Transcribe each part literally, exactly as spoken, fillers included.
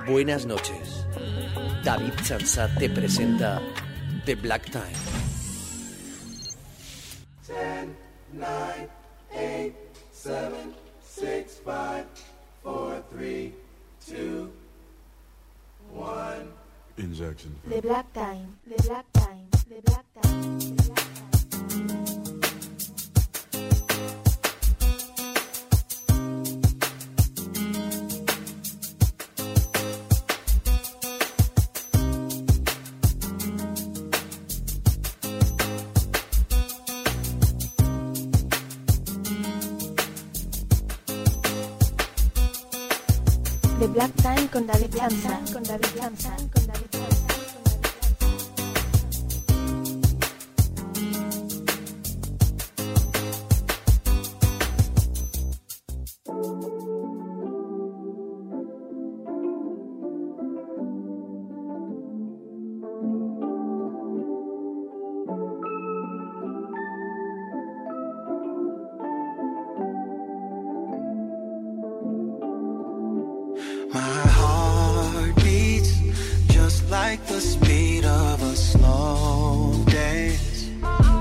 Buenas noches. David Chansat te presenta The Black Time. ten, nine, eight, seven, six, five, four, three, two, one. Injection. The Black Time, The Black Time, The Black Time, The Black Time. The Black Time con David Chansat, con David Chansat, con David Chansat. My heart beats just like the speed of a slow dance.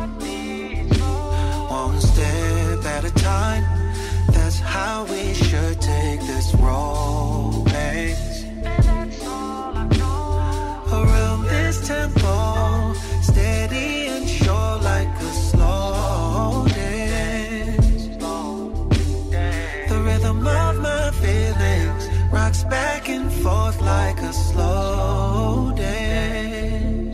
One step at a time, that's how we should take this romance. Around this tempo, steady and sure like a slow dance. The rhythm of my feelings rocks back and forth like a slow dance.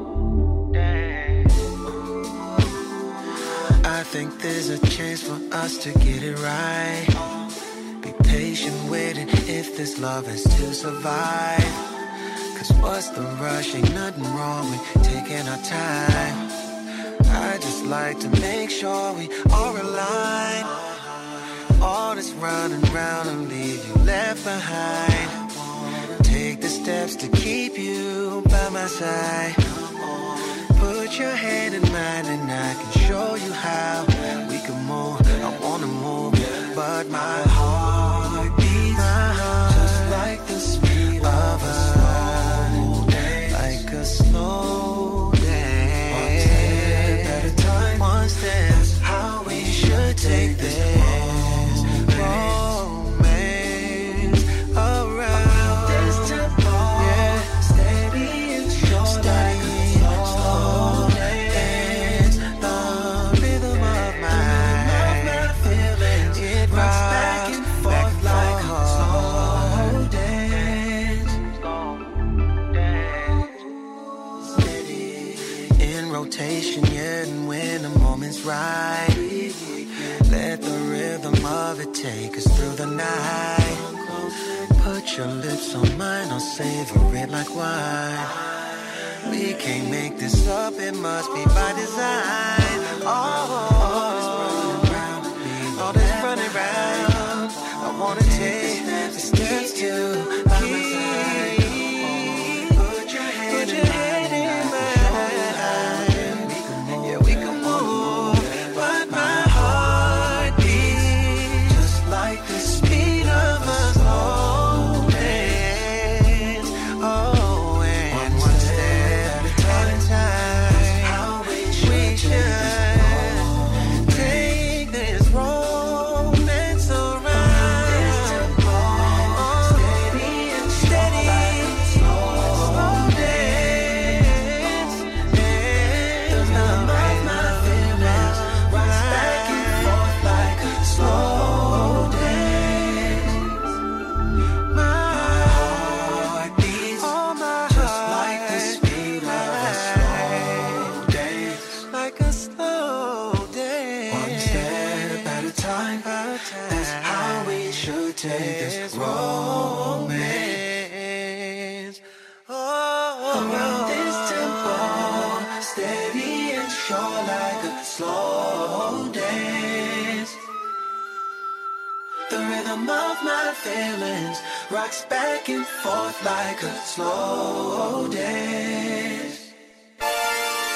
I think there's a chance for us to get it right. Be patient waiting if this love is to survive. Cause what's the rush? Ain't nothing wrong with taking our time. I just like to make sure we are aligned. All this running round and leave you left behind. Take the steps to keep you by my side. Put your hand in mine and I can show you how we can move. I wanna move, but my heart beats my heart just like the speed of a slow dance. Like a slow dance. One step at a time, one step. That's how we should take this romance around this tempo. Yeah, steady and sure, steady like a slow dance. The rhythm of my feelings, it rocks back and forth like a slow dance. Steady in rotation, yeah, and when the moment's right, let the rhythm of it take us through the night. Put your lips on mine, I'll savor it like wine. We can't make this up, it must be by design. Oh, all this running round me, all this running round. I wanna take the steps to keep. Put your hand in mine. Yeah, we can move, but my heart beats just like the speed of a slow dance. Oh, and one step at a time, how we should take this romance around this tempo. Steady and steady, slow dance. The love of my feelings rocks back and forth like a slow dance. My heart beats just like the speed of a slow dance. Like a slow dance. One step at a time, that's how we should take this romance. Oh, around this tempo, steady and sure like a slow dance. The rhythm of my feelings rocks back and forth like a slow dance.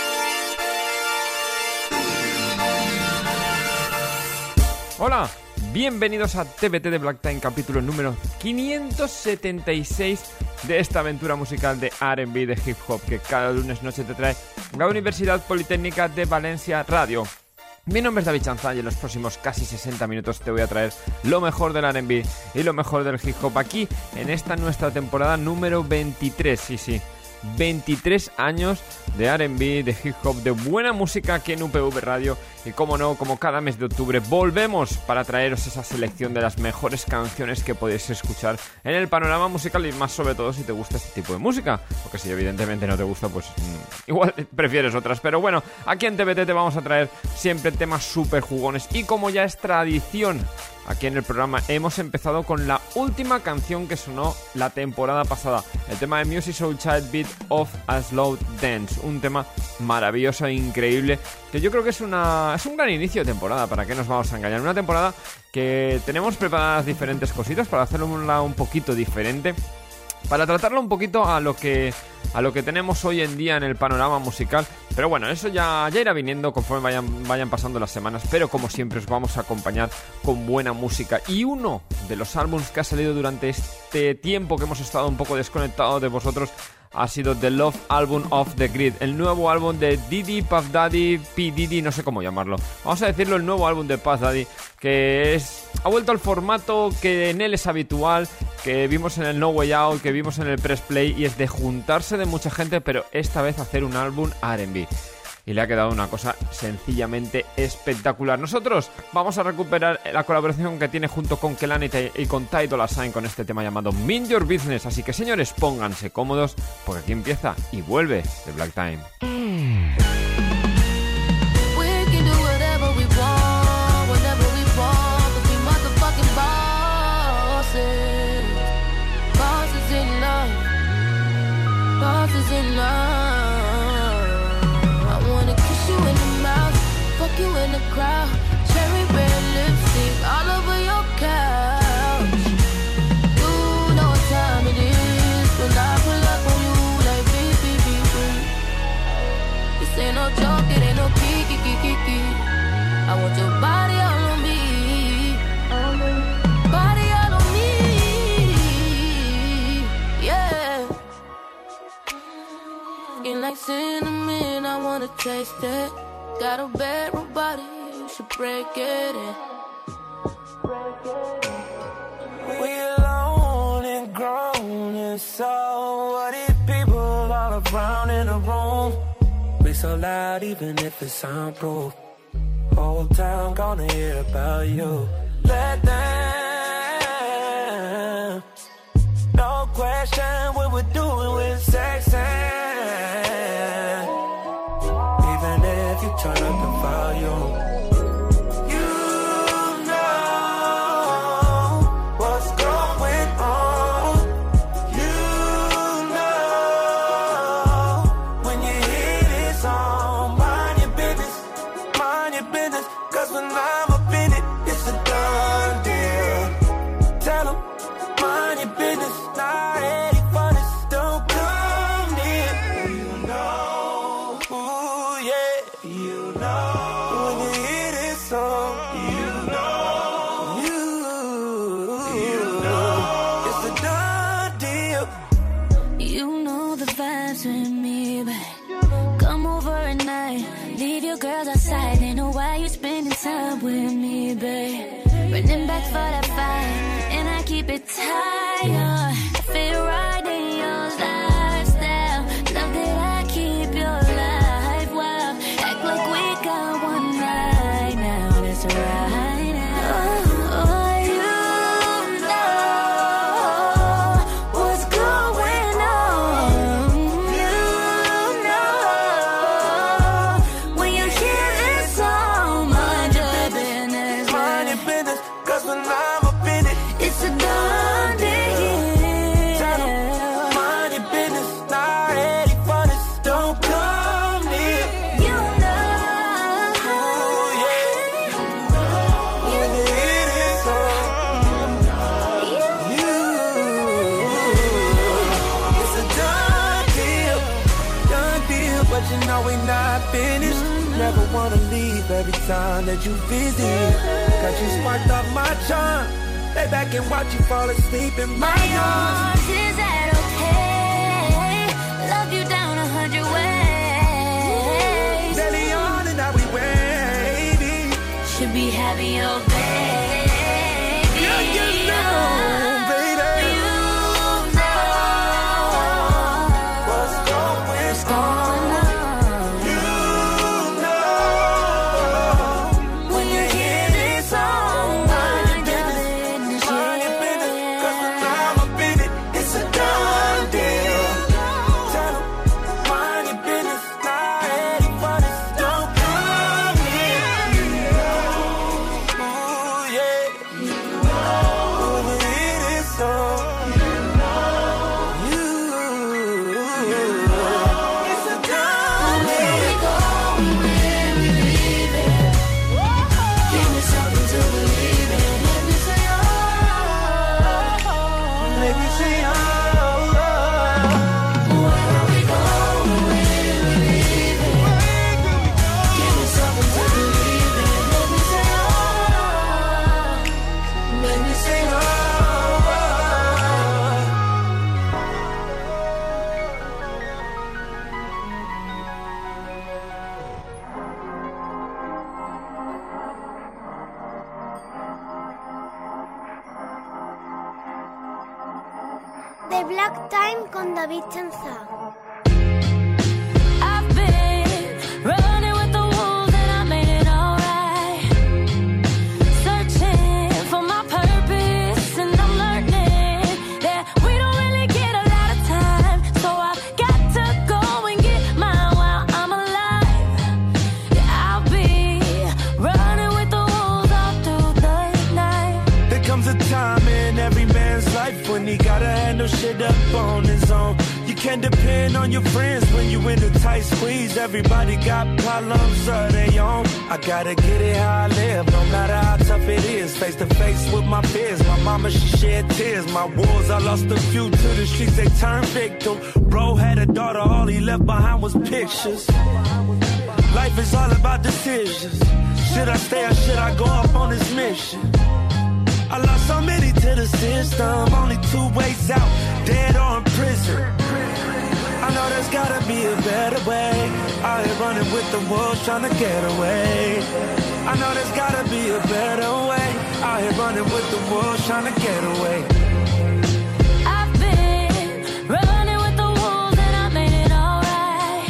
Hola, Bienvenidos a T B T de Black Time, capítulo número quinientos setenta y seis de esta aventura musical de R and B, de hip hop, que cada lunes noche te trae la Universidad Politécnica de Valencia Radio. Mi nombre es David Chanza y en los próximos casi sesenta minutos te voy a traer lo mejor del R and B y lo mejor del hip hop aquí en esta nuestra temporada número veintitrés, sí, sí. veintitrés años de R and B, de hip hop, de buena música aquí en U P V Radio. Y como no, como cada mes de octubre, volvemos para traeros esa selección de las mejores canciones que podéis escuchar en el panorama musical, y más sobre todo si te gusta este tipo de música, porque si evidentemente no te gusta, pues mmm, igual prefieres otras. Pero bueno, aquí en T B T te vamos a traer siempre temas súper jugones, y como ya es tradición aquí en el programa, hemos empezado con la última canción que sonó la temporada pasada, el tema de Musiq Soulchild, Beat of a Slow Dance, un tema maravilloso e increíble, que yo creo que es una es un gran inicio de temporada, para qué nos vamos a engañar, una temporada que tenemos preparadas diferentes cositas para hacerlo un poquito diferente, para tratarlo un poquito a lo que a lo que tenemos hoy en día en el panorama musical. Pero bueno, eso ya, ya irá viniendo conforme vayan, vayan pasando las semanas. Pero como siempre os vamos a acompañar con buena música. Y uno de los álbumes que ha salido durante este tiempo que hemos estado un poco desconectados de vosotros ha sido The Love Album of the Grid, el nuevo álbum de Diddy, Puff Daddy, P. Diddy, no sé cómo llamarlo. Vamos a decirlo, el nuevo álbum de Puff Daddy, que es ha vuelto al formato que en él es habitual, que vimos en el No Way Out, que vimos en el Press Play, y es de juntarse de mucha gente, pero esta vez hacer un álbum R and B. Y le ha quedado una cosa sencillamente espectacular. Nosotros vamos a recuperar la colaboración que tiene junto con Kehlani y con Ty Dolla Sign con este tema llamado Mind Your Business. Así que, señores, pónganse cómodos, porque aquí empieza y vuelve The Black Time. You in the crowd, cherry red lipstick all over your couch. You know what time it is when I pull up on you like beep, beep, beep, beep. This ain't no joke, it ain't no kiki, kiki, kiki. I want your body all on me, body all on me, yeah. Skin like cinnamon, I wanna taste it. Got a bedroom body, you should break it in. We alone and grown, and so what if people all around in the room? We so loud even if it's soundproof. Whole town gonna hear about you. Let them, no question what we're doing with sex and you turn up the volume. You know what's going on. You know when you hear this song. Mind your business, mind your business. Cause when I'm up in it, it's a done deal. Tell them, mind your business. Not ready for this, don't come near. You know, ooh yeah. You know, when you hear this song, you know, you, you know, it's a done deal. You know the vibes with me, babe. Come over at night, leave your girls outside. They know why you spending time with me, babe. Running back for that fight, and I keep it tight. I fit right in your lifestyle. Love that I keep your life wild. Act like we got one right now. That's right now. Oh, oh, you know what's going on. You know when you hear this song. Mind your business, mind your business. Cause when I'm up in it, it's a done deal. Tell them, mind your business. Not ready for this, don't come near. You know, Ooh, yeah. When you hear this song, you, it's a done deal, done deal. But you know we not finished. never wanna leave every time that you visit. Cause you sparked up my charm. Lay back and watch you fall asleep in my arms. Is that okay? Love you down a hundred ways. Steady on and now we waiting. Should be happy, oh baby. Yeah, you know, baby. You know what's going what's going on. You know when you hear this song. Mind your business, mind your business. Cause when I'm up in it, it's a done deal. Tell 'em, mind your business. Not ready for this, don't come here. Ooh, yeah. When you hear this song. You, it's a done deal. Give me something to believe in. Let me say, oh. Let me see how. Where are we going when we believe it? Give me something to believe in. Let me say, oh. Let me see how. The Black Time con David Chanza. I've been running with the wolves and I made it alright. Searching for my purpose and I'm learning that we don't really get a lot of time. So I've got to go and get mine while I'm alive. Yeah, I'll be running with the wolves all through the night. There comes a time in every man's life when he gotta handle shit up on his own. You can't depend on your friends when you in a tight squeeze. Everybody got problems of their own. I gotta get it how I live, no matter how tough it is. Face to face with my fears. My mama, she shed tears. My wars, I lost a few to the streets, they turned victim. Bro had a daughter, all he left behind was pictures. Life is all about decisions. Should I stay or should I go up on this mission? I lost so many to the system, only two ways out, dead or in prison. I know there's gotta be a better way. Out here running with the wolves trying to get away. I know there's gotta be a better way. Out here running with the wolves trying to get away. I've been running with the wolves and I made it alright.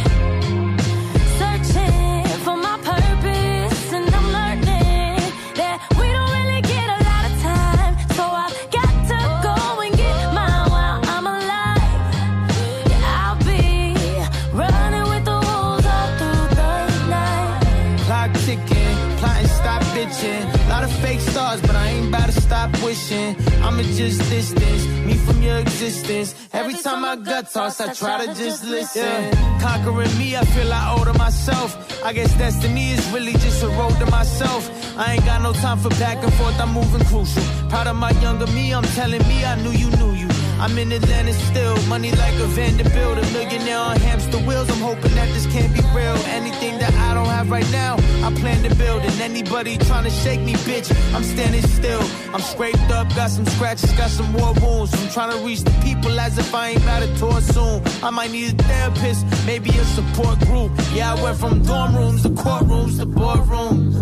Searching for my purpose and I'm learning that we don't really get a lot of time. So I've got to go and get mine while I'm alive. Yeah, I'll be running with the wolves all through the night. Clock ticking, plotting, stop bitching. Lot of fake stars, but I ain't about to stop wishing. I'ma just distance me from your existence. Every time my gut talks, I try to just listen. Yeah. Conquering me, I feel I owe to myself. I guess destiny is really just a road to myself. I ain't got no time for back and forth, I'm moving crucial. Proud of my younger me, I'm telling me I knew you knew you. I'm in Atlanta still, money like a Vanderbilt, a millionaire on hamster wheels. I'm hoping that this can't be real. Anything that I don't have right now, I plan to build. And anybody trying to shake me, bitch, I'm standing still. I'm scraped up, got some scratches, got some war wounds. I'm trying to reach the people as if I ain't about to tour soon. I might need a therapist, maybe a support group. Yeah, I went from dorm rooms to courtrooms to boardrooms.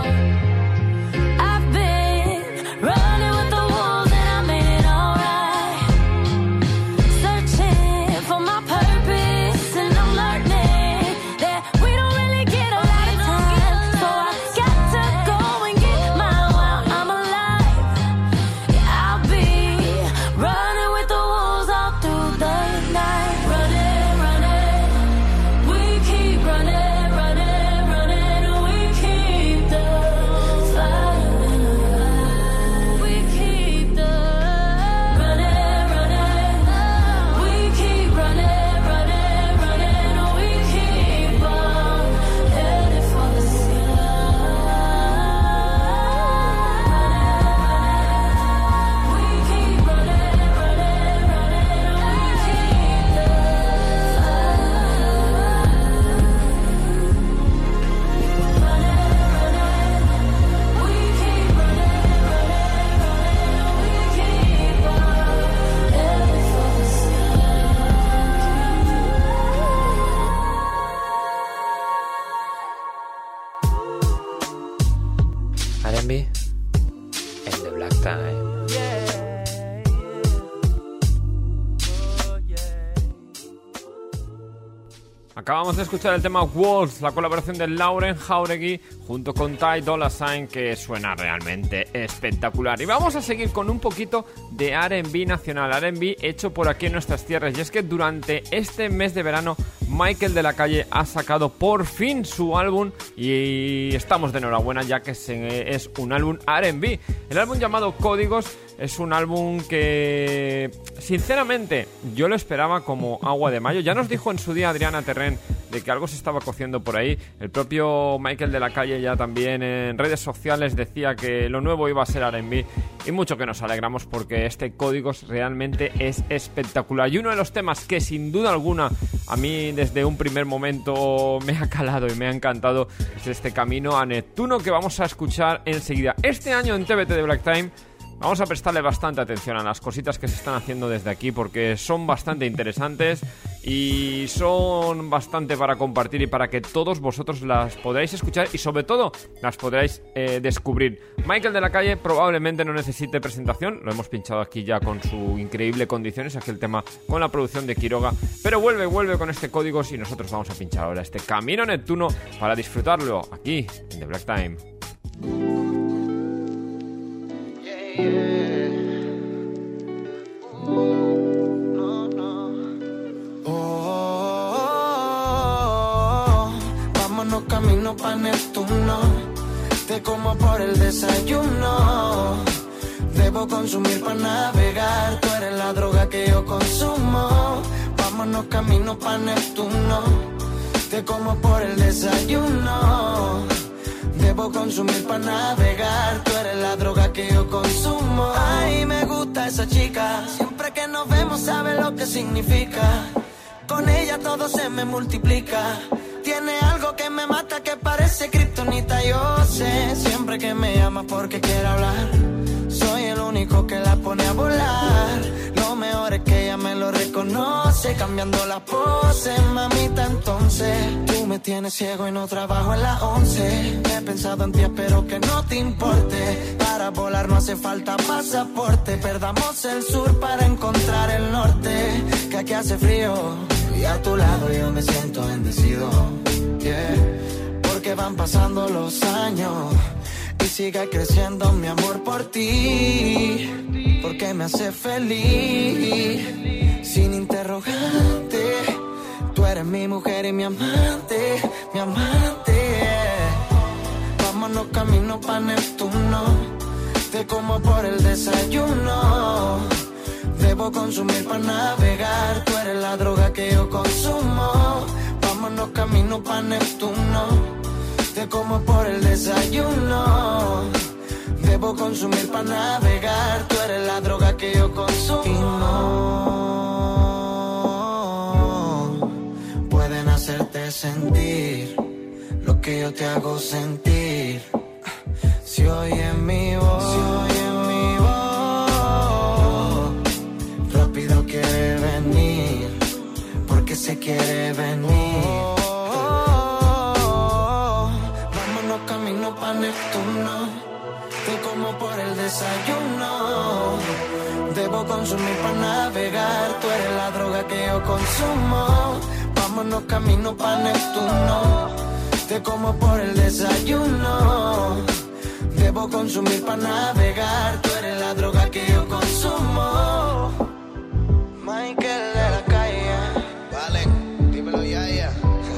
I've been running with the wolves and I made it alright. Searching for my purpose and I'm learning that we don't really get a lot of time. So I've got to go and get mine while I'm alive. Yeah, I'll be running with the wolves all through the night. Running, running, we keep running, running, running, we keep the fight. We Acabamos de escuchar el tema Walls, la colaboración de Lauren Jauregui junto con Ty Dolla Sign, que suena realmente espectacular. Y vamos a seguir con un poquito de R and B nacional, R and B hecho por aquí en nuestras tierras. Y es que durante este mes de verano Michael de la Calle ha sacado por fin su álbum y estamos de enhorabuena, ya que es un álbum R and B. El álbum llamado Códigos es un álbum que, sinceramente, yo lo esperaba como agua de mayo. Ya nos dijo en su día Adriana Terren de que algo se estaba cociendo por ahí. El propio Michael de la Calle ya también en redes sociales decía que lo nuevo iba a ser R and B. Y mucho que nos alegramos, porque este Códigos realmente es espectacular. Y uno de los temas que sin duda alguna a mí desde un primer momento me ha calado y me ha encantado es este Camino a Neptuno, que vamos a escuchar enseguida. Este año en T V T de Black Time vamos a prestarle bastante atención a las cositas que se están haciendo desde aquí, porque son bastante interesantes y son bastante para compartir y para que todos vosotros las podráis escuchar y sobre todo las podráis eh, descubrir. Michael de la Calle probablemente no necesite presentación, lo hemos pinchado aquí ya con su increíble Condiciones, aquel tema con la producción de Quiroga, pero vuelve, vuelve con este Códigos y nosotros vamos a pinchar ahora este Camino Neptuno para disfrutarlo aquí en The Black Time. Yeah. Ooh, no, no. Oh, oh, oh, vámonos camino pa' Neptuno. Te como por el desayuno. Debo consumir pa' navegar. Tú eres la droga que yo consumo. Vámonos camino pa' Neptuno. Te como por el desayuno. Debo consumir para navegar. Tú eres la droga que yo consumo. Ay, me gusta esa chica. Siempre que nos vemos sabe lo que significa. Con ella todo se me multiplica. Tiene algo que me mata que parece kriptonita. Yo sé, siempre que me llama porque quiere hablar. Soy el único que la pone a volar. Lo mejor es que ella me lo reconoce. Cambiando la pose, mamita, entonces tú me tienes ciego y no trabajo en las once. He pensado en ti, espero que no te importe. Para volar no hace falta pasaporte. Perdamos el sur para encontrar el norte. Que aquí hace frío y a tu lado yo me siento bendecido. Yeah. Porque van pasando los años y sigue creciendo mi amor por ti, porque me hace feliz, sin interrogante. Tú eres mi mujer y mi amante, mi amante. Vámonos camino pa' Neptuno. Te como por el desayuno. Debo consumir pa' navegar. Tú eres la droga que yo consumo. Vámonos camino pa' Neptuno. Te como por el desayuno. Debo consumir para navegar. Tú eres la droga que yo consumo. Y no pueden hacerte sentir lo que yo te hago sentir. Si oyen mi voz, si oyen mi voz, rápido quiere venir, porque se quiere venir. Camino pa' Neptuno. Te como por el desayuno. Debo consumir pa' navegar. Tú eres la droga que yo consumo. Vámonos camino pa' Neptuno. Te como por el desayuno. Debo consumir pa' navegar. Tú eres la droga que yo consumo. Michael de la Calle. Vale, dímelo ya, ya.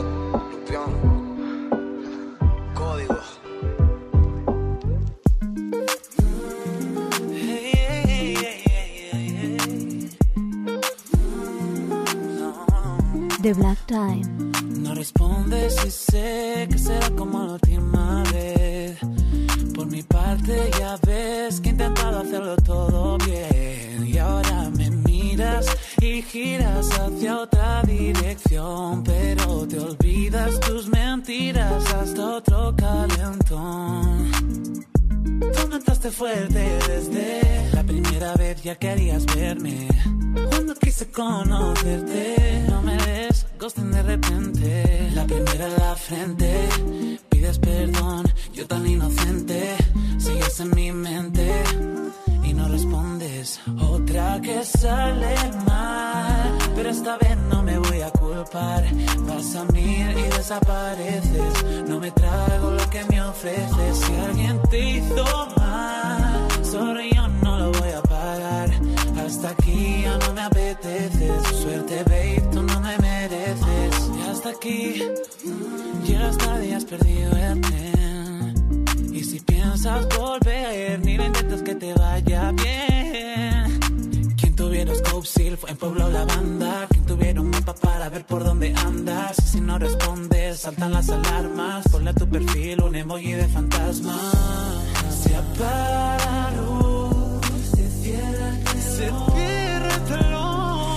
The Black Time. No respondes y sé que será como la última vez. Por mi parte ya ves que he intentado hacerlo todo bien. Y ahora me miras y giras hacia otra dirección. Pero te olvidas tus mentiras hasta otro calentón. Tú notaste fuerte desde la primera vez, ya querías verme. Cuando quise conocerte, no me des ghosting de repente. La primera en la frente, pides perdón, yo tan inocente. Sigues en mi mente y no respondes. Otra que sale mal, pero esta vez no me voy a culpar. Vas a mí y desapareces. No me trago lo que me ofreces. Si alguien te hizo mal, sorry, yo no lo voy a pagar. Hasta aquí ya no me apeteces. Suerte, babe, tú no me mereces. Y hasta aquí llegas tarde y has perdido el tren. Y si piensas volver, ni lo intentes que te vaya bien. Quien tuviera Scope Seal fue en Pueblo la banda. Quien tuviera un mapa para ver por dónde andas. Y si no respondes, saltan las alarmas. Ponle a tu perfil un emoji de fantasma. Se apaga la luz, se cierra el telón, se cierra el telón.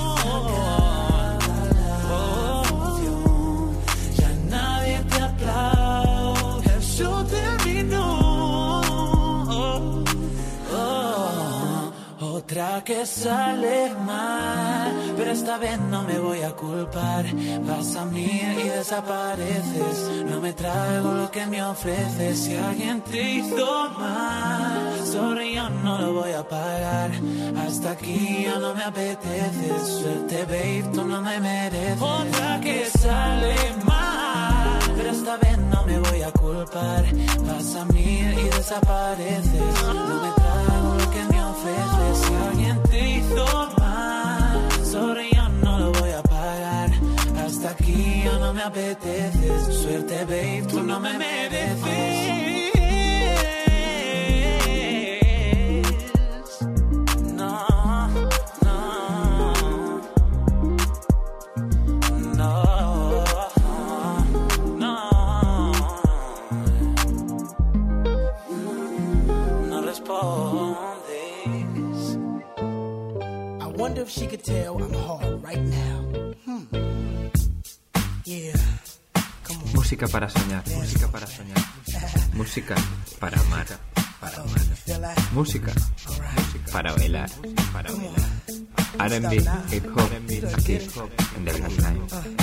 Oh, ya nadie te aplaude, el show terminó. Oh, oh, otra que sale mal, pero esta vez no me voy a culpar. Vas a mí y desapareces. No me traigo lo que me ofreces. Si alguien te hizo mal, sorry, yo no lo voy a pagar. Hasta aquí ya no me apetece. Suerte, babe, tú no me mereces. Otra que sale mal, pero esta vez no me voy a culpar. Vas a mí y desapareces. No me traigo lo que me ofreces. Si alguien te hizo mal, sorry, yo no lo voy a pagar. Hasta aquí ya no me apetece. Suerte, babe, tú no me mereces. If she could tell I'm hard right now. Hmm. Yeah. Come on. Música para soñar, música para soñar. Música para amar, para amar. Música para bailar, para bailar. R and B, hip hop, aquí en The Black Time.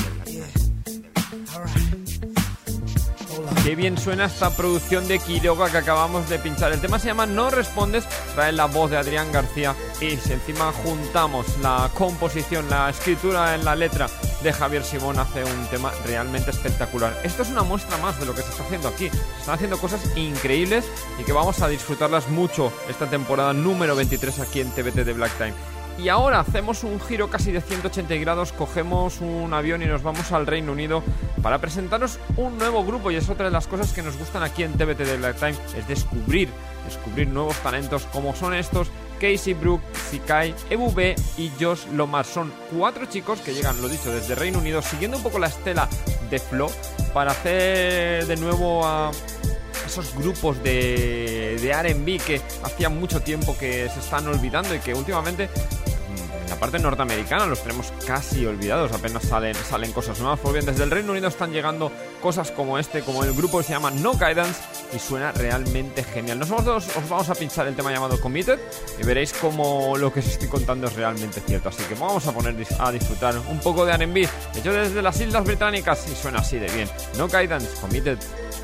Qué bien suena esta producción de Quiroga que acabamos de pinchar. El tema se llama No Respondes, trae la voz de Adrián García y si encima juntamos la composición, la escritura en la letra de Javier Simón, hace un tema realmente espectacular. Esto es una muestra más de lo que se está haciendo aquí. Se están haciendo cosas increíbles y que vamos a disfrutarlas mucho esta temporada número veintitrés aquí en T V T de Black Time. Y ahora hacemos un giro casi de ciento ochenta grados, cogemos un avión y nos vamos al Reino Unido para presentaros un nuevo grupo. Y es otra de las cosas que nos gustan aquí en T V T de Black Time, es descubrir, descubrir nuevos talentos como son estos: Casey Brook, Sikai, Ebu B y Josh Lomar. Son cuatro chicos que llegan, lo dicho, desde Reino Unido, siguiendo un poco la estela de Flo, para hacer de nuevo a esos grupos de, de R and B que hacía mucho tiempo que se están olvidando y que últimamente en la parte norteamericana los tenemos casi olvidados, apenas salen, salen cosas nuevas. Pues bien, desde el Reino Unido están llegando cosas como este, como el grupo que se llama No Guidance, y suena realmente genial. Nosotros os vamos a pinchar el tema llamado Committed y veréis cómo lo que os estoy contando es realmente cierto. Así que vamos a poner a disfrutar un poco de R and B hecho desde las Islas Británicas y suena así de bien. No Guidance, Committed.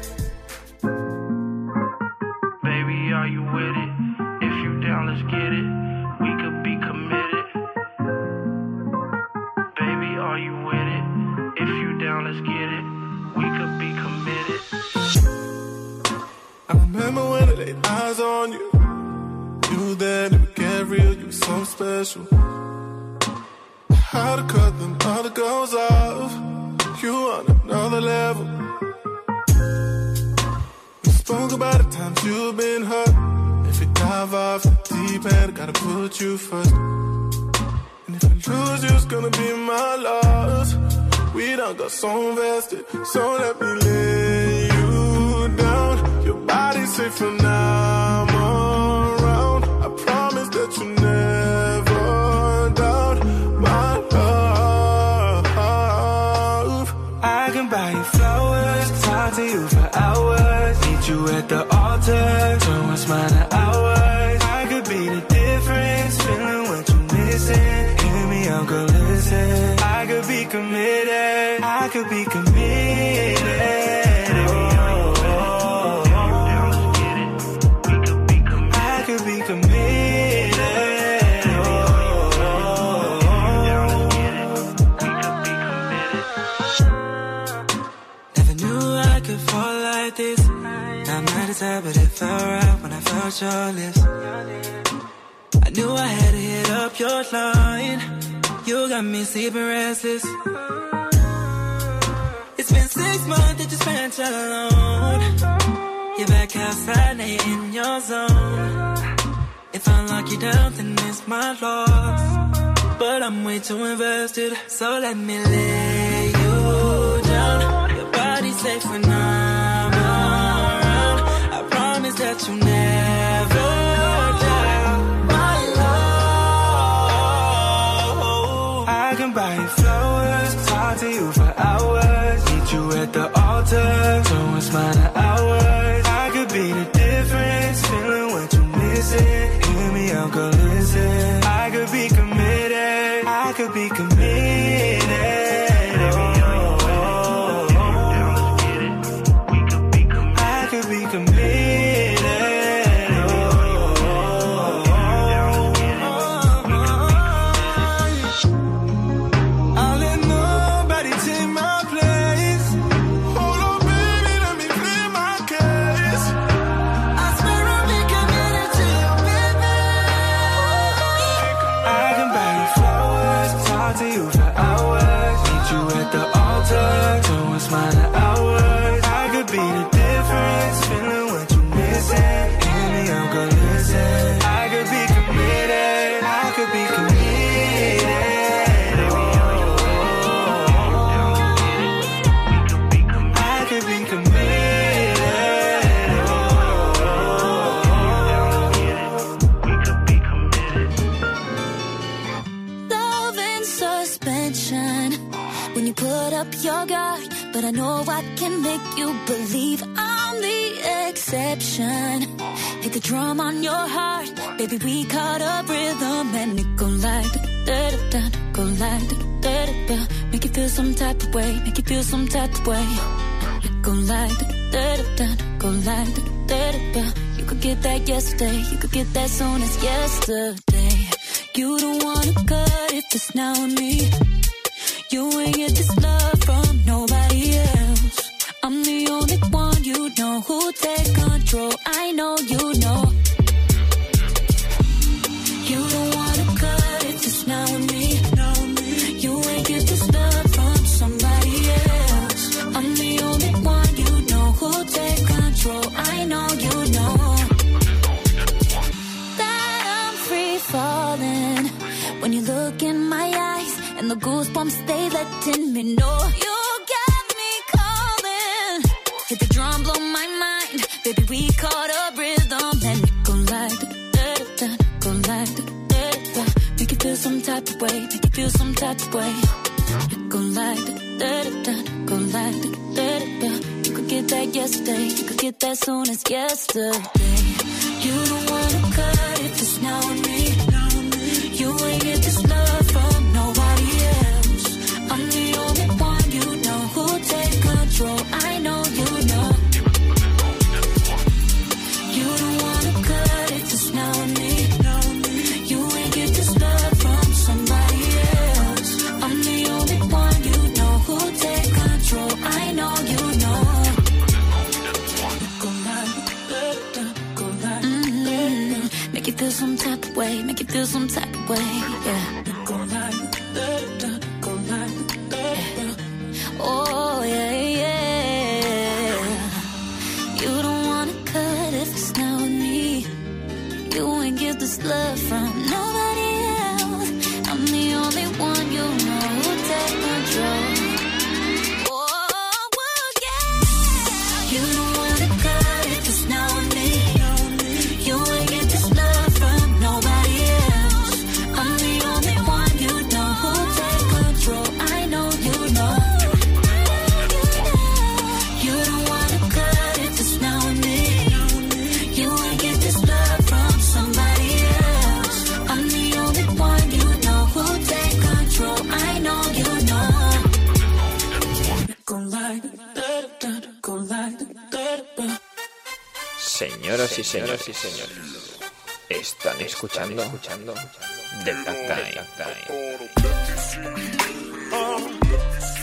Baby, are you with it? If you down, let's get it. We could be committed. Baby, are you with it? If you down, let's get it. We could be committed. I remember when I laid eyes on you. You were there to get real, you were so special. How to cut them other girls off. You on another level. Spoke about the times you've been hurt. If you dive off the deep end, gotta put you first. And if I lose you, it's gonna be my loss. We done got so invested, so let me lay you down. Your body's safe from now around. I promise that you never doubt my love. I can buy you flowers, talk to you for hours. You at the altar, so what's mine an hours. I could be the difference, feeling what you missing. Hear me out, girl, listen. I could be committed, I could be committed. Oh, oh, oh. I could be committed. Oh, oh, oh. said, but it felt right when I felt your lips. I knew I had to hit up your line. You got me sleeping restless. It's been six months that you spent alone. You're back outside, now you're in your zone. If I lock you down, then it's my loss. But I'm way too invested, so let me lay you down. Your body's safe when I'm around. I promise that you never doubt my love. I can buy you flowers, talk to you for hours, meet you at the altar, so it's mine an hours. I could be the difference, feeling what you're missing. Hear me out, go listen. I could be committed, I could be committed. But I know I can make you believe I'm the exception. Hit the drum on your heart, baby, we caught a rhythm. And it go like da-da-da, go like da-da-da. Make you feel some type of way, make you feel some type of way. It go like da-da-da, go like da-da-da. You could get that yesterday, you could get that soon as yesterday. You don't wanna cut if it's now with me. You ain't get this love from nobody else. I'm the only one you know who take control. I know you know. You don't wanna cut if it's not with me. You ain't get this love from somebody else. I'm the only one you know who take control. I know you know that I'm free falling when you look in my eyes. And the goosebumps, they letting me know you got me calling. Hit the drum, blow my mind. Baby, we caught a rhythm. And it go like da-da-da, go like da-da-da. Make you feel some type of way, make you feel some type of way. It go like da-da-da, go like da-da-da. You could get that yesterday, you could get that soon as yesterday. You don't wanna cut if it's now with me. You ain't get this love from nobody else. I'm the only one you know who take control. I know you know. You don't wanna cut if it's now with me. You ain't get this love from somebody else. I'm the only one you know who take control. I know you know. Mm-hmm. Make you feel some type of way, make you feel some type of way, yeah. Oh, yeah, yeah. You don't wanna cut if it's not with me. You ain't get this love from nobody else. I'm the only one you know who take control. Oh, well, yeah. You don't wanna cut if it's not with me. You ain't get this love from nobody else. I'm the only one you know who take control. I know you know. You don't wanna cut if it's not with me. You ain't get this love from somebody else. I'm the only one you know who take control. I know you know. Señoras y señores, y señores, están escuchando, escuchando The Black Time.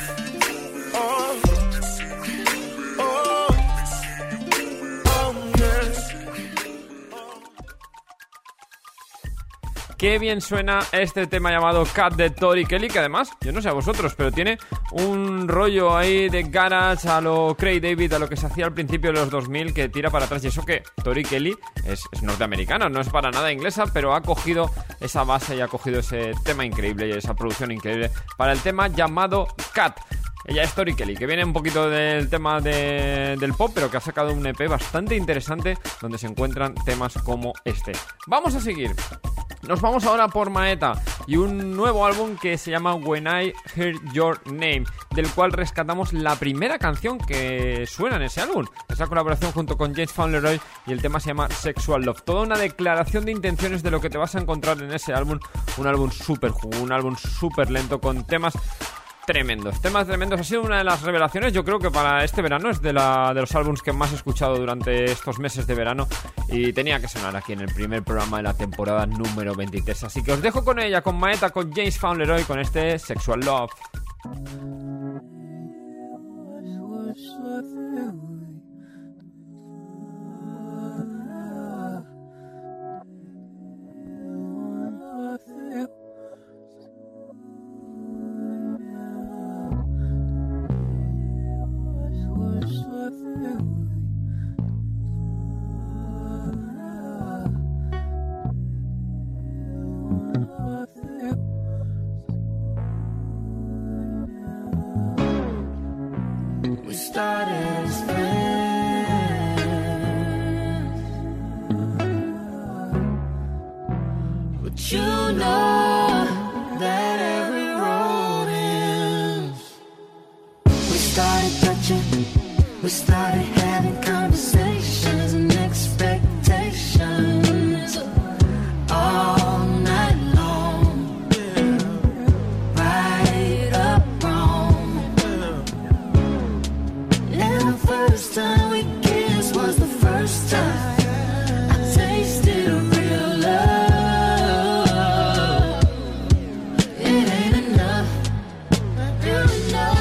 Oh, yeah. qué bien suena este tema llamado Cat de Tori Kelly, que además, yo no sé a vosotros, pero tiene un rollo ahí de garage a lo Craig David, a lo que se hacía al principio de los dos mil, que tira para atrás. Y eso que Tori Kelly es, es norteamericana, no es para nada inglesa, pero ha cogido esa base y ha cogido ese tema increíble y esa producción increíble para el tema llamado Cat. Ella es Tori Kelly, que viene un poquito del tema de, del pop, pero que ha sacado un E P bastante interesante donde se encuentran temas como este. Vamos a seguir. Nos vamos ahora por Maeta y un nuevo álbum que se llama When I Heard Your Name, del cual rescatamos la primera canción que suena en ese álbum. Es la colaboración junto con James Fauntleroy y el tema se llama Sexual Love. Toda una declaración de intenciones de lo que te vas a encontrar en ese álbum. Un álbum súper jugo, un álbum súper lento con temas tremendos, temas tremendos. Ha sido una de las revelaciones, yo creo que para este verano es de, la, de los álbumes que más he escuchado durante estos meses de verano y tenía que sonar aquí en el primer programa de la temporada número veintitrés. Así que os dejo con ella, con Maeta, con James Fauntleroy, con este Sexual Love. We started having conversations and expectations all night long. Right up, wrong. And the first time we kissed was the first time I tasted real love. It ain't enough, real enough.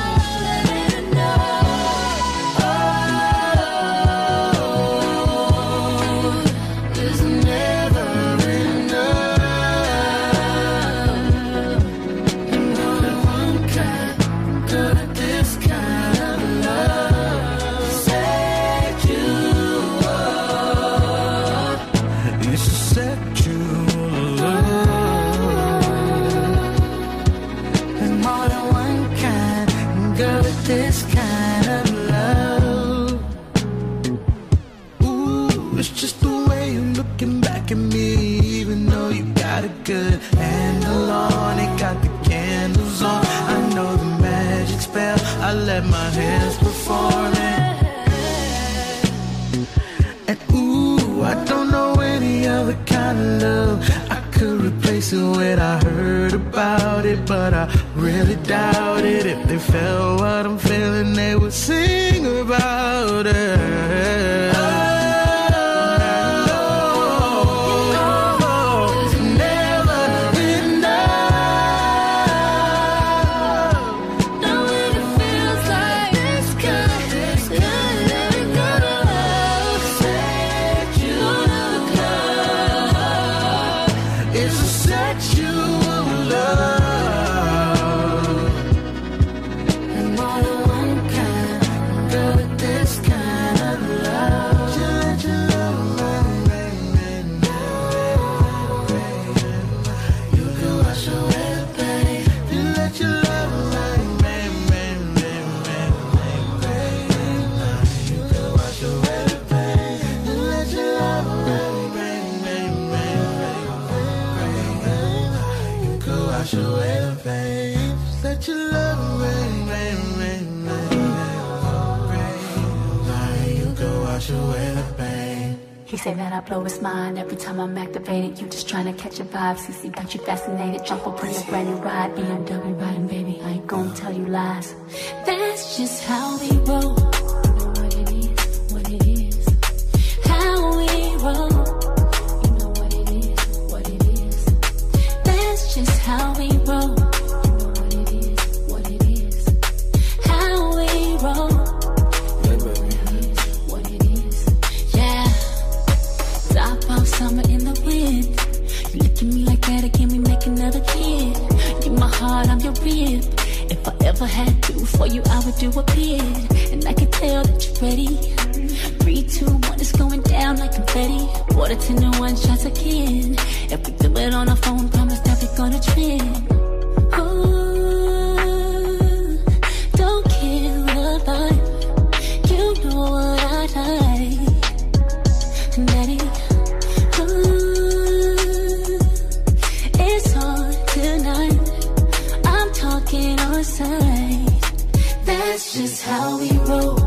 Good handle on it, got the candles on. I know the magic spell, I let my hands perform it. And ooh, I don't know any other kind of love I could replace it with. I heard about it, but I really doubt it. If they felt what I'm feeling, they would sing about it. He say that I blow his mind every time I'm activated. You just trying to catch a vibe. C C got you fascinated. Jump up on your brand new ride. B M W riding, baby. I ain't gonna tell you lies. That's just how we roll. You know what it is, what it is. How we roll. You know what it is, what it is. That's just how we roll. You know what it is, what it is. How we roll. Summer in the wind, you look at me like that again. whatever had to for you, I would do a bid. And I can tell that you're ready. Three, two, one, it's going down like confetti. Water to no one, shots again. If we do it on our phone, promise that we're gonna trend. Ooh, don't kill the vibe. You know what I like, Daddy. Ooh, it's on tonight. I'm talking on sight. That's just how we roll.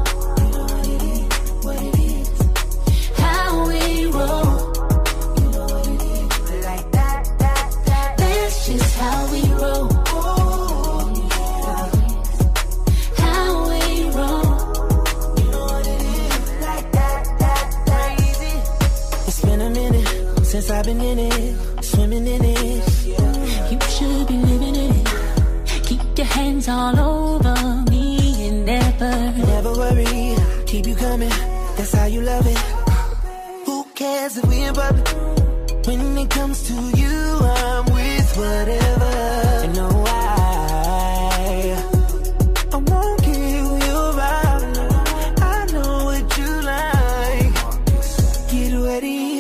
I've been in it, swimming in it. You should be living in it. Keep your hands all over me and never, never worry. Keep you coming. That's how you love it. Who cares if we in public? When it comes to you, I'm with whatever. And no, I, I won't give you up. I know what you like. Get ready.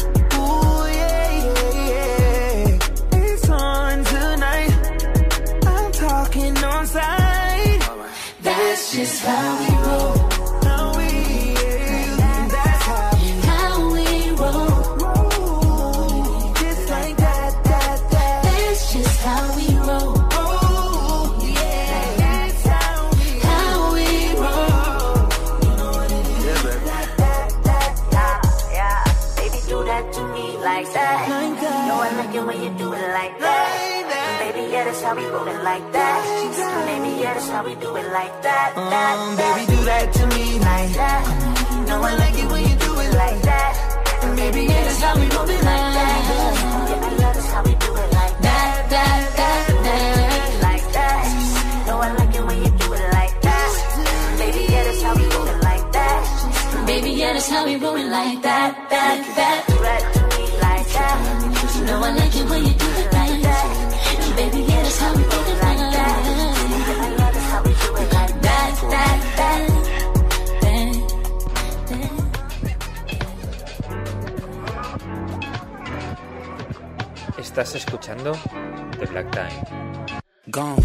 That's just how we roll. How we, that's how we, how we roll. Just like that, that, that. That's just how we roll. Oh, yeah, that's how we, how we roll. You know what it is. Yeah, baby. That, that, that, yeah, yeah. Baby, do that to me like that. Like that. No, I like it when you do it like that. Like that. Baby, yeah, that's how we roll it like that. Baby, yeah, that's how we do it like that. that, Um, that. baby, do that to me like that. No, I like it when you do it like that. And baby, yeah, that's how we roll it like that. Baby, yeah, that's how we do it like that. That, that, that, Like that. No, I like it when you do it like that. Baby, yeah, that's how we roll it like that. baby, yeah, that's how we roll it like that, that, that. Do that to me like that. No, I like it when you do it like that. And baby, yeah, that's how we roll it like that. That's how we do it like that. That, that, that, that. Estás escuchando The Black Time. Gone.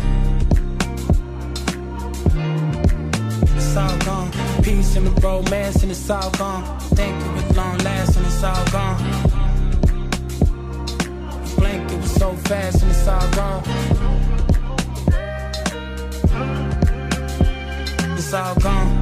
It's all gone. Peace and the romance and it's all gone. Think it was long last and it's all gone. Blink, it was so fast and it's all gone. It's all gone.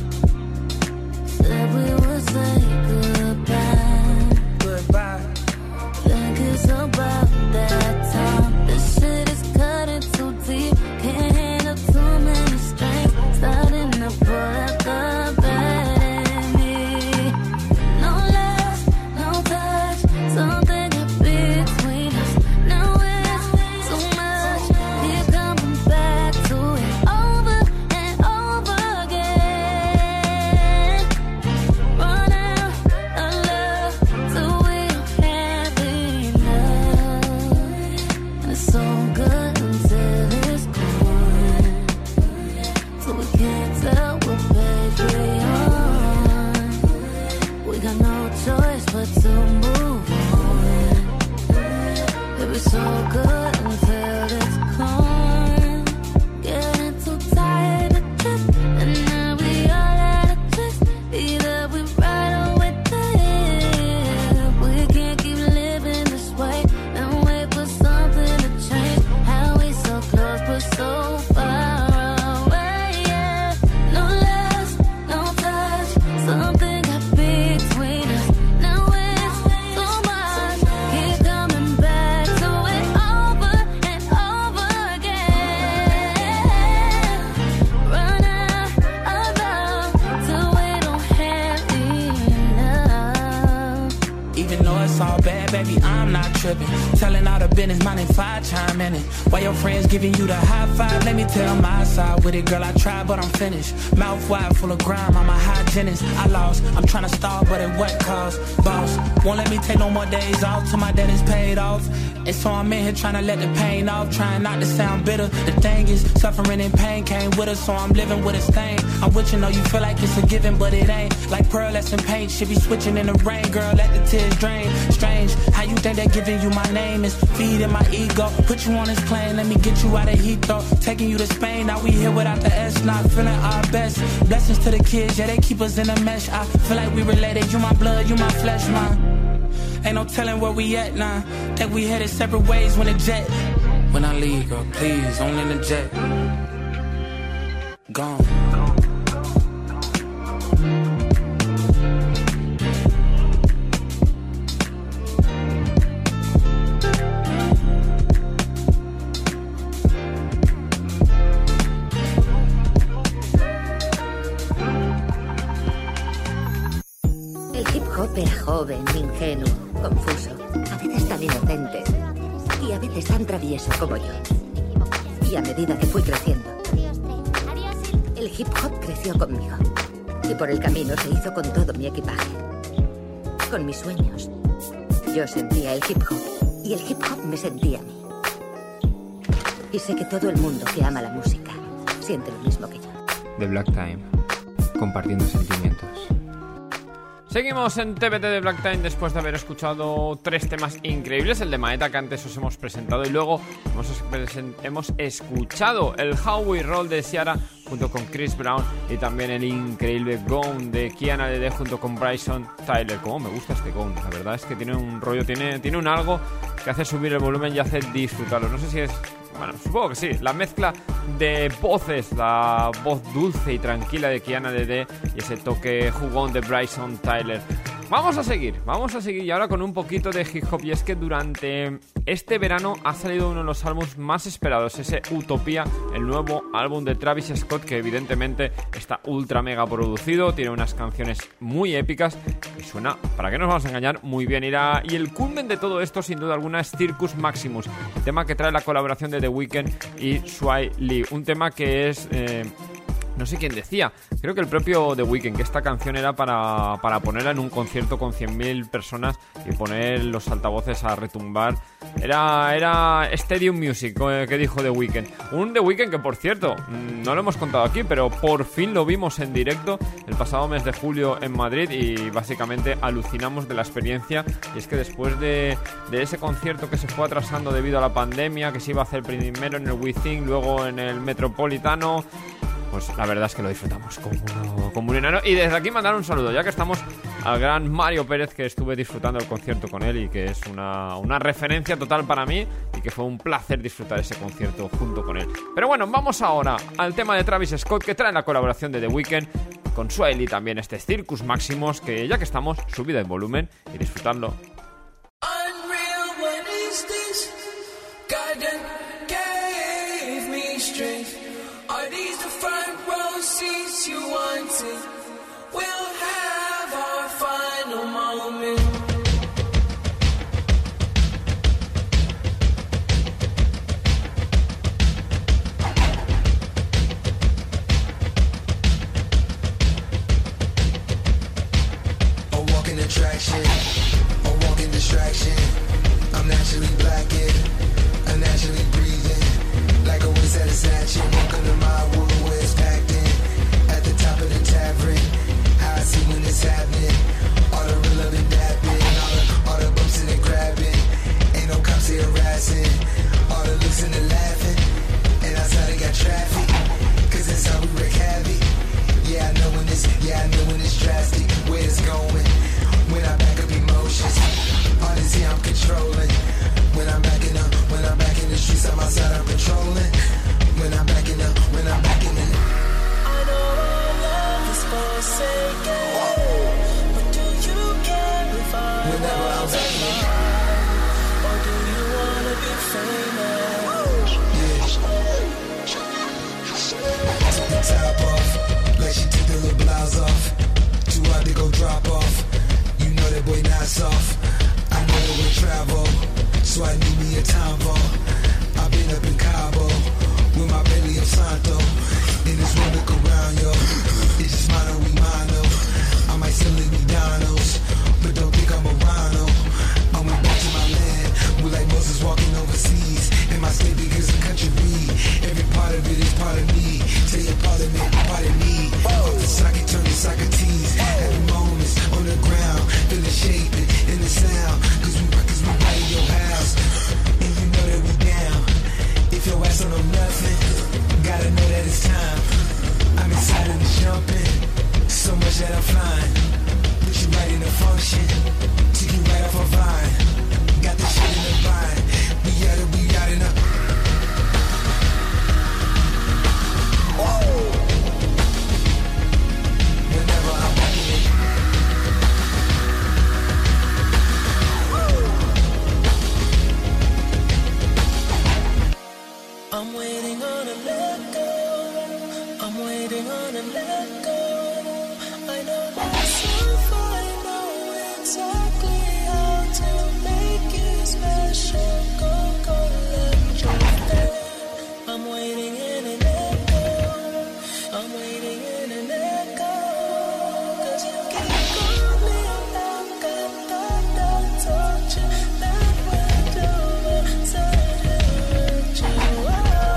Said we would say goodbye. Goodbye. Think it's about that time. This shit is cutting too deep. Can't handle too many strings. Starting to pull at the bed in me. No love, no touch. Something got between us. Now it's too much. Keep coming back to it over and over again. Run out of love till we don't have enough. And it's so good until it's gone. So we can't tell what page we on. We got no choice but to move on. It was so good until it's gone. Getting too tired of this, and now we all at a twist. Either we ride or we live. We can't keep living this way and wait for something to change. How we so close but so far away, yeah. No love, no touch. Something got between us. Now it's too much. Keep coming back to it over baby, I'm not tripping. Telling all the business, minding five chime in it. While your friends giving you the high five, let me tell my side with it, girl. I tried, but I'm finished. Mouth wide, full of grime, I'm a hygienist. I lost, I'm trying to stall, but at what cost? Boss, won't let me take no more days off till my debt is paid off. And so I'm in here trying to let the pain off, trying not to sound bitter. The thing is, suffering and pain came with us, so I'm living with a stain. I'm with you, know you feel like it's a given, but it ain't. Like pearl that's in paint, should be switching in the rain, girl, let the tears drain. Strange, how you think that giving you my name is feeding my ego? Put you on this plane, let me get you out of Heathrow. Taking you to Spain, now we here without the S, not feeling our best. Blessings to the kids, yeah, they keep us in a mesh. I feel like we related, you my blood, you my flesh, man. Ain't no telling where we at now. Think we headed separate ways when the jet. When I leave, girl, please, only in the jet. Gone. Era joven, ingenuo, confuso, a veces tan inocente y a veces tan travieso como yo. Y a medida que fui creciendo, el hip hop creció conmigo. Y por el camino se hizo con todo mi equipaje, con mis sueños. Yo sentía el hip hop y el hip hop me sentía a mí. Y sé que todo el mundo que ama la música siente lo mismo que yo. The Black Time, compartiendo sentimientos. Seguimos en T V T de Black Time después de haber escuchado tres temas increíbles. El de Maeta, que antes os hemos presentado, y luego hemos, hemos escuchado el How We Roll de Ciara junto con Chris Brown, y también el increíble Gone de Kiana Dede junto con Bryson Tyler. Como me gusta este Gone, la verdad es que tiene un rollo, tiene, tiene un algo que hace subir el volumen y hace disfrutarlo. No sé si es... Bueno, supongo que sí, la mezcla de voces, la voz dulce y tranquila de Kiana Dede y ese toque jugón de Bryson Tyler. Vamos a seguir, vamos a seguir y ahora con un poquito de hip hop, y es que durante este verano ha salido uno de los álbumes más esperados, ese Utopía, el nuevo álbum de Travis Scott, que evidentemente está ultra mega producido, tiene unas canciones muy épicas y suena, para qué nos vamos a engañar, muy bien. Y, la, y el culmen de todo esto, sin duda alguna, es Circus Maximus, el tema que trae la colaboración de The Weeknd y Sway Lee, un tema que es... Eh, No sé quién decía, creo que el propio The Weeknd, que esta canción era para, para ponerla en un concierto con cien mil personas y poner los altavoces a retumbar. Era, era Stadium Music, que dijo The Weeknd. Un The Weeknd que, por cierto, no lo hemos contado aquí, pero por fin lo vimos en directo el pasado mes de julio en Madrid y básicamente alucinamos de la experiencia. Y es que después de, de ese concierto que se fue atrasando debido a la pandemia, que se iba a hacer primero en el WeThink, luego en el Metropolitano, pues la verdad es que lo disfrutamos como, uno, como un enano. Y desde aquí mandar un saludo, ya que estamos, al gran Mario Pérez, que estuve disfrutando el concierto con él y que es una, una referencia total para mí, y que fue un placer disfrutar ese concierto junto con él. Pero bueno, vamos ahora al tema de Travis Scott, que trae la colaboración de The Weeknd con Sway y también este Circus Maximus, que ya que estamos, subida en volumen y disfrutarlo. Unreal, what is this? God gave me strength. Are these the front row seats you wanted? We'll have our final moment. A walking attraction, a walking distraction. I'm naturally black, yeah, I'm naturally breathing. Like a waste at a snatching. Welcome to my world where it's packed in. At the top of the tavern, how I see when it's happening. All the real love and dapping. All the, all the bumps and the grabbing. Ain't no cops here harassing. All the looks and the laughing. And outside they got traffic. Cause that's how we wreak havoc. Yeah, I know when it's, yeah, I know when it's drastic. Where it's going. When I back up emotions. Honestly, I'm controlling. When I'm backing up, when I'm back in the streets, I'm outside, I'm patrolling. When I'm backing up, when I'm backing up. I know our love is forsaken, but do you care if I Whenever I'm backing up, or do you wanna be famous? Yeah. Took the top off, like she took the little blouse off. Too hard to go drop off. You know that boy not soft. I know that we travel, so I need me a time vault. I've been up in Cabo with my belly of Santo. In this world, look around, yo. It's just mano we mano. I might still leave McDonald's, but don't think I'm a rhino. I went back to my land, we're like Moses walking overseas. And my state because the country read. Every part of it is part of me. Tell your parliament, part of me. Off the socket, turn to Socrates. Every moments on the ground, feel the shaping in the sound. Cause we, cause we right in your house. And you know that we down. If your ass don't know nothing, gotta know that it's time. I'm excited to jump in. So much that I'm flying. Put you right in the function. Take you right off a vine. Got the shit in the vine. We out it, we out in the. Whoa! Whenever I'm back in it. I'm waiting on a let go. I'm waiting on a let go. I know myself, I know exactly how to make you special. Go, go, let you go. I'm waiting in an echo. I'm waiting in an echo. Cause you can't call me up. Got that, that told you that went over. Said it hurt you.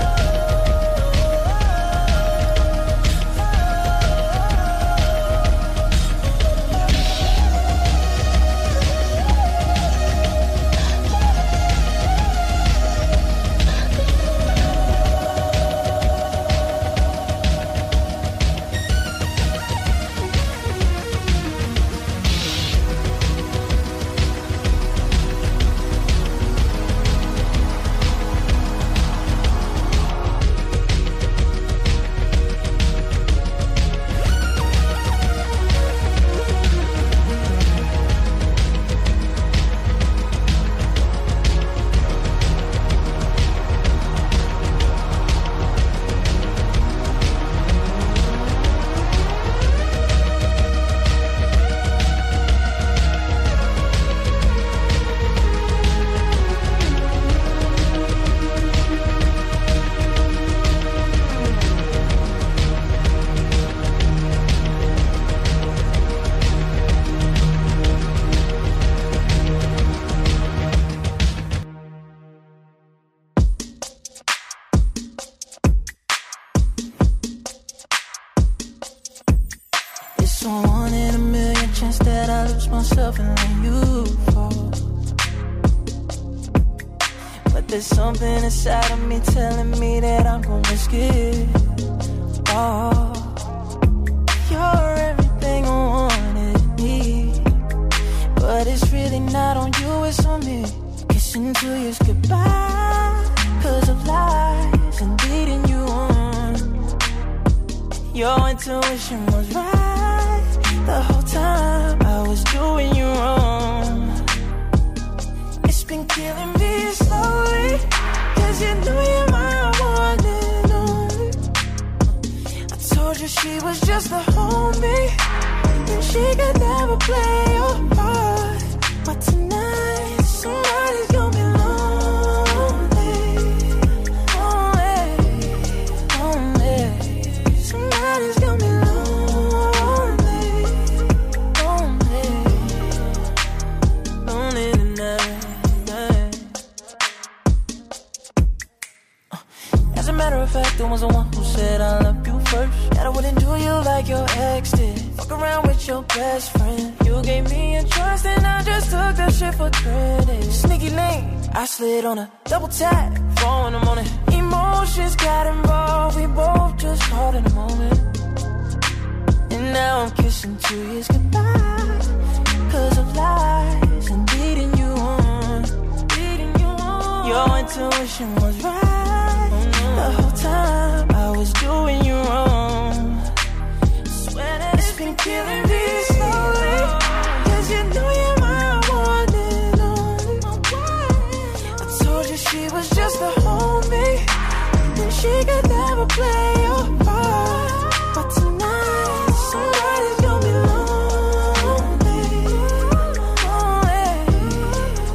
It's a one in a million chance that I lose myself and let you fall. But there's something inside of me telling me that I'm gonna risk it all. You're everything I wanted and need, but it's really not on you, it's on me. Kissing till you goodbye, cause of lies and leading you on. Your intuition was right the whole time I was doing you wrong. It's been killing me slowly, cause you knew you're my one and only. I told you she was just a homie, and she could never play your part. But tonight, somebody's gonna be lonely, lonely, lonely. Somebody's gonna be lonely, lonely, lonely tonight. Uh, as a matter of fact, I was the one who said I love you first. That I wouldn't do you like your ex did. Fuck around with your best friend. You gave me a trust and I just took that shit for granted. Sneaky link, I slid on a double tap. Four in the morning, emotions got involved. We both just caught in a moment. And now I'm kissing two years goodbye, cause of lies and leading you on, leading you on. Your intuition was right, oh, no. The whole time I was doing you wrong. Swear that it's been killing me slowly, cause you know you're my one and only. I told you she was just a homie, and she could never play your part. But tonight, somebody's gonna be lonely, lonely,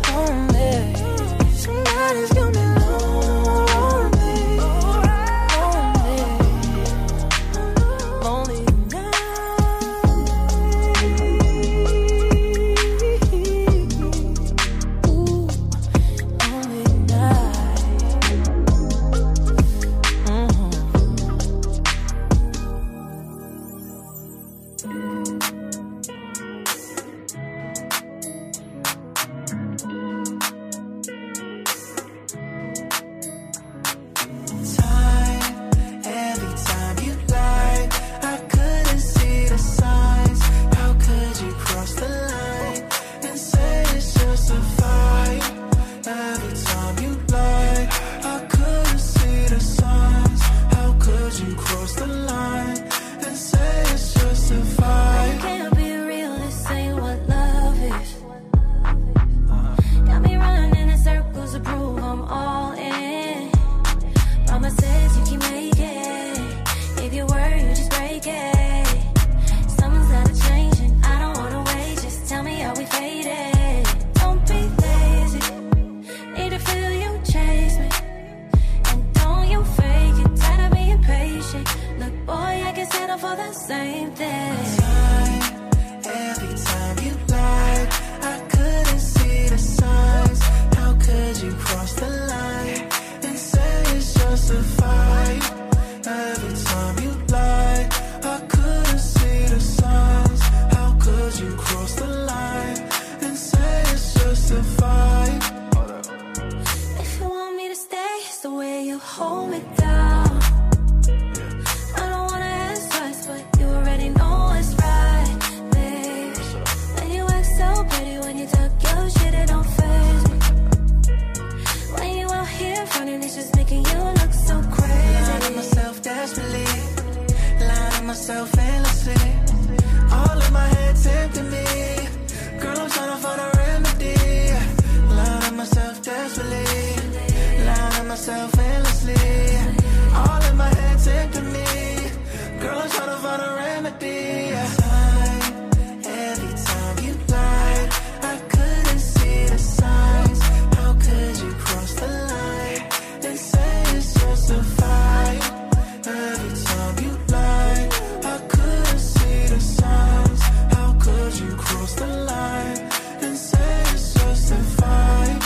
down for the same thing. Every time you lied, I couldn't see the signs. How could you cross the line and say it's just a fight? Every time you lied, I couldn't see the signs. How could you cross the line and say it's just a fight? If you want me to stay, it's the way you hold me down. I don't wanna ask twice, but you already know it's right, babe. And you act so pretty when you talk your shit, it don't faze me. When you out here frontin', it's just making you look so crazy. Lying to myself desperately, lying to myself endlessly. All in my head tempting me. Girl, I'm tryna find a remedy. Lying to myself desperately, lying to myself endlessly. All in my head tempting me. Girl, I'm tryna find a remedy. Time, every time you lied, I couldn't see the signs. How could you cross the line and say it's just a fight? Every time you lied, I couldn't see the signs. How could you cross the line and say it's just a fight?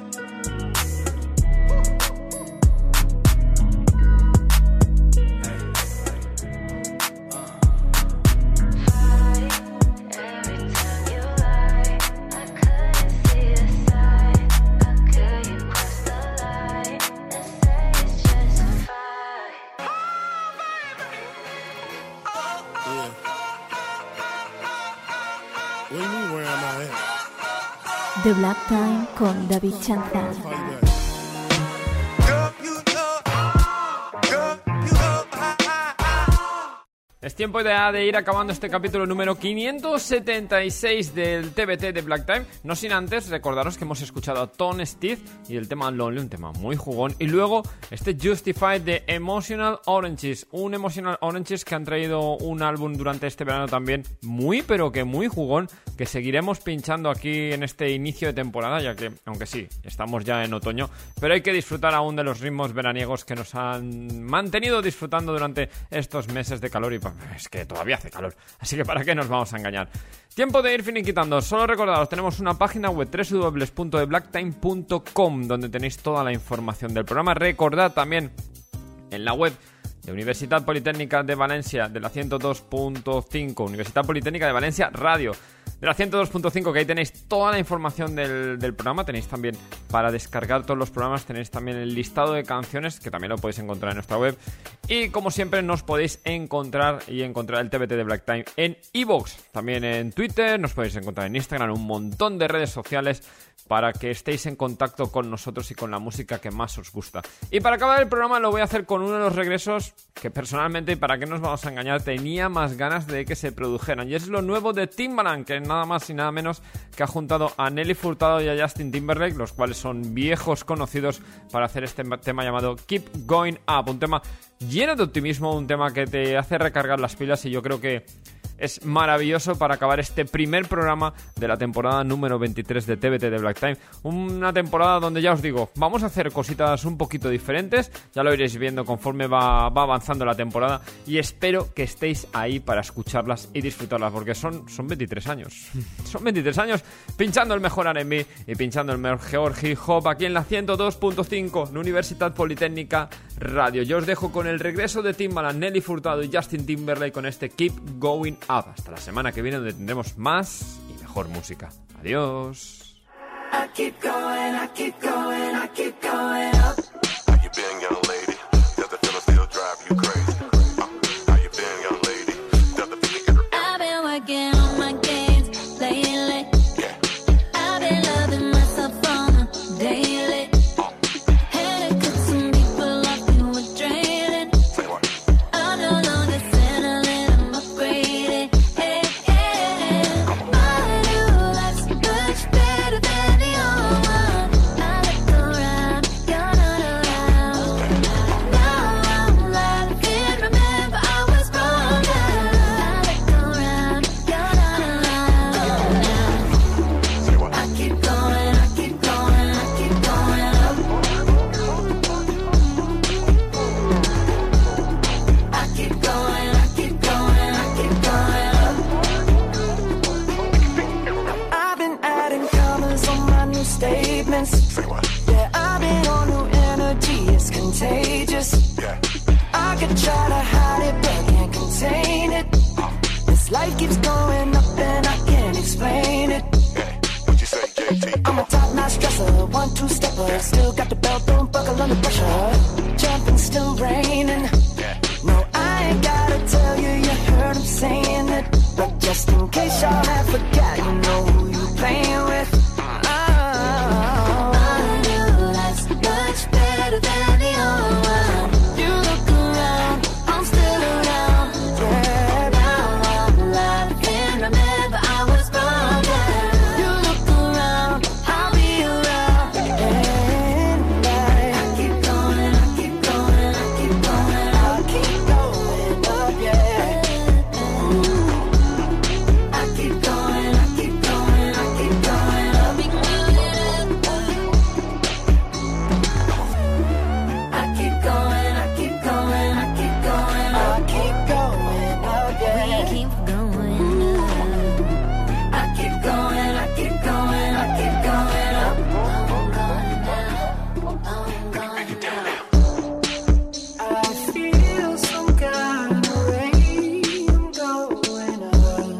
What do you mean, where am I at? The Black Time con David Chanza. Es tiempo ya de ir acabando este capítulo número quinientos setenta y seis del T B T de Black Time. No sin antes recordaros que hemos escuchado a Tone Steve y el tema Lonely, un tema muy jugón. Y luego este Justified de Emotional Oranges, un Emotional Oranges que han traído un álbum durante este verano también muy pero que muy jugón, que seguiremos pinchando aquí en este inicio de temporada, ya que, aunque sí, estamos ya en otoño, pero hay que disfrutar aún de los ritmos veraniegos que nos han mantenido disfrutando durante estos meses de calor. Y es que todavía hace calor, así que para qué nos vamos a engañar. Tiempo de ir finiquitando. Solo recordaros, tenemos una página web doble u doble u doble u punto the black time punto com donde tenéis toda la información del programa. Recordad también en la web de Universidad Politécnica de Valencia, de la ciento dos punto cinco, Universidad Politécnica de Valencia Radio, de la ciento dos punto cinco, que ahí tenéis toda la información del, del programa. Tenéis también, para descargar todos los programas, tenéis también el listado de canciones, que también lo podéis encontrar en nuestra web. Y como siempre, nos podéis encontrar y encontrar el T B T de Black Time en iVoox, también en Twitter, nos podéis encontrar en Instagram, un montón de redes sociales para que estéis en contacto con nosotros y con la música que más os gusta. Y para acabar el programa lo voy a hacer con uno de los regresos que personalmente, y para que nos vamos a engañar, tenía más ganas de que se produjeran. Y es lo nuevo de Timbaland, que nada más y nada menos que ha juntado a Nelly Furtado y a Justin Timberlake, los cuales son viejos conocidos, para hacer este tema llamado Keep Going Up. Un tema lleno de optimismo, un tema que te hace recargar las pilas, y yo creo que es maravilloso para acabar este primer programa de la temporada número veintitrés de T B T de Black Time. Una temporada donde, ya os digo, vamos a hacer cositas un poquito diferentes. Ya lo iréis viendo conforme va, va avanzando la temporada. Y espero que estéis ahí para escucharlas y disfrutarlas, porque son, son veintitrés años. Son veintitrés años pinchando el mejor R and B y pinchando el mejor hip hop aquí en la ciento dos punto cinco, en Universidad Politécnica Radio. Yo os dejo con el regreso de Timbaland, Nelly Furtado y Justin Timberlake con este Keep Going Up. Hasta la semana que viene, donde tendremos más y mejor música. Adiós. I keep going, I keep going, I keep going up. How you been, young lady? Does the feeling still drive you crazy? Uh, how you been, young lady? Does the feeling get her? I've been working on my games lately. I've been loving myself on a daily. Had to cut some people off who were draining. I'm no longer settling, I'm upgrading. Hey, hey, my new life's much better than the old one. I look around, you're not around. life keeps going up and I can't explain it. What you say, J T? I'm a top-notch dresser, one-two stepper. Still got the belt, don't buckle under pressure. Jumping, still raining. No, I ain't gotta tell you, you heard him saying it. But just in case y'all have forgot, you know who you playing with. Oh, I knew that's much better than the old one. You look around, I'm still around. Yeah, now I'm alive and remember I was born there. You look around, I'll be around. And I, I keep going, I keep going, I keep going, I keep going up, yeah. I keep going, I keep going, I keep going up. I keep going, I keep going, I keep going, I keep going up, yeah. We keep going up. I keep going, I keep going, I keep going up. I'm going down, I'm going down. I feel some kind of way, I'm going up.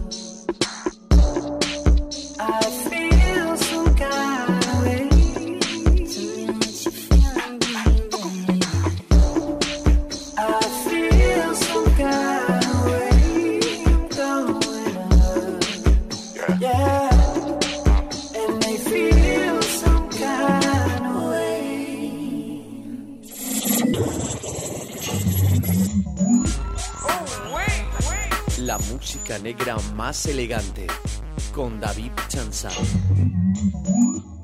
I feel some kind of way. I feel some kind of way, I'm going up. Yeah, and they feel some kind of way. La música negra más elegante con David Chanzal.